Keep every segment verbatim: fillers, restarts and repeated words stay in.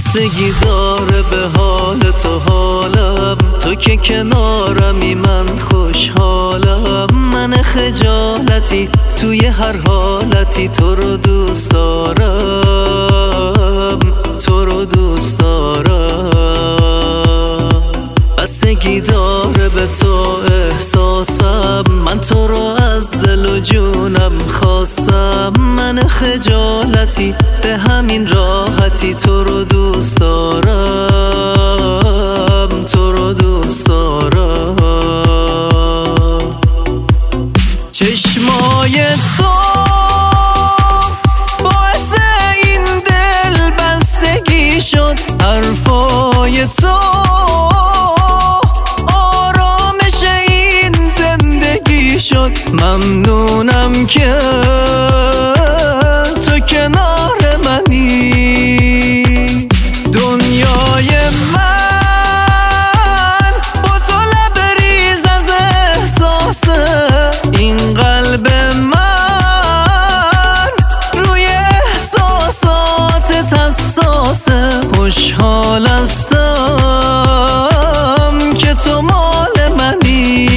بستگی داره به حال تو حالم، تو که کنارمی من خوشحالم. من خجالتی توی هر حالتی تو رو دوست دارم، تو رو دوست دارم. بستگی داره به تو احساسم، من تو رو از دل و جونم خواستم. من خجالتی به همین راحتی تو رو دوست دارم، تو رو دوست دارم. چشمای تو باعث این دل بستگی شد، حرفای تو آرامش این زندگی شد. ممنونم که تو کنار منی. دنیای من با تو لبریز از احساسه، این قلب من روی احساسات حساسه. خوشحال هستم که تو مال منی.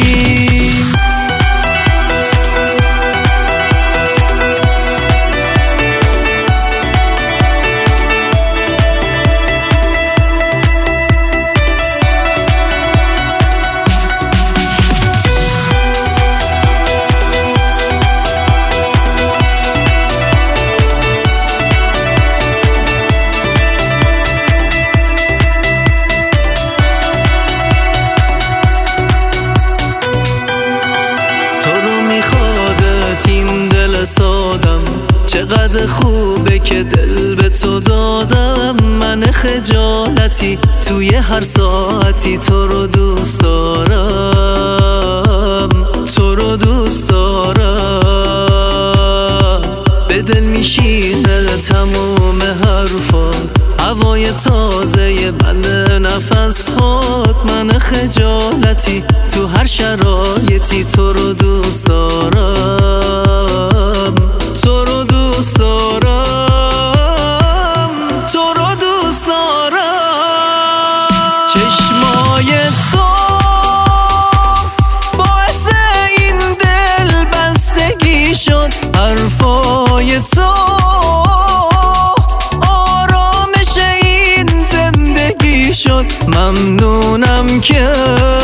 سادم چقدر خوبه که دل به تو دادم. من خجالتی توی هر ساعتی تو رو دوست دارم، تو رو دوست دارم. به دل میشینه تموم حرفات، هوای تازه من نفس هات. من خجالتی تو هر شرایطی تو رو دوست دارم، تو رو دوست دارم، تو رو دوست دارم. چشمای تو باعث این دل بستگی شد، حرفای تو آرامش این زندگی شد. ممنونم که